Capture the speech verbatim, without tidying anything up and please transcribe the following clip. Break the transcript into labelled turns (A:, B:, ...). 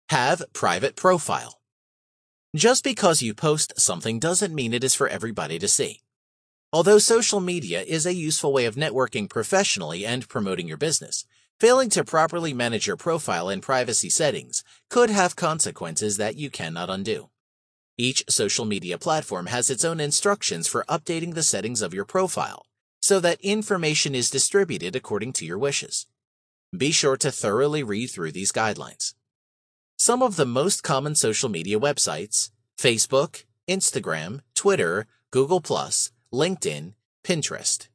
A: Have private profile. Just because you post something doesn't mean it is for everybody to see. Although social media is a useful way of networking professionally and promoting your business, failing to properly manage your profile and privacy settings could have consequences that you cannot undo. Each social media platform has its own instructions for updating the settings of your profile, so that information is distributed according to your wishes. Be sure to thoroughly read through these guidelines. Some of the most common social media websites: Facebook, Instagram, Twitter, Google plus, LinkedIn, Pinterest.